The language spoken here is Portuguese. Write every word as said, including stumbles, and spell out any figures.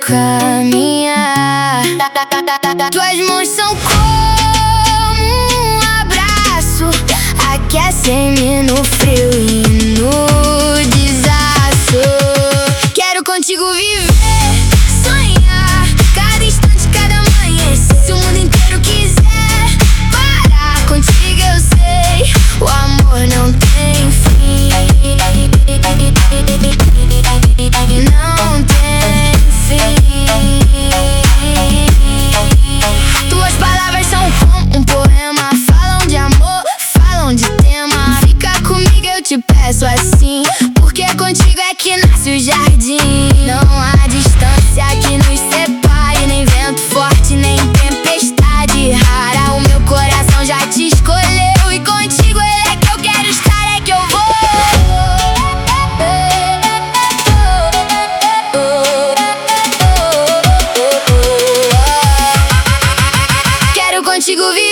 caminhar. Tuas mãos são como um abraço, aquecem-me no frio e no desaço. Quero contigo viver, sonhar, cada instante, cada amanhecer. Se o mundo inteiro quiser parar, contigo eu sei, o amor não tem fim. Não tem fim. Tuas palavras são como um poema, falam de amor, falam de tema. Fica comigo, eu te peço assim, porque contigo é que nasce o jardim. Não há distância que nos separe, nem vento forte, nem tempestade rara. O meu coração já te escolheu e contigo ele é que eu quero estar, é que eu vou. Quero contigo viver.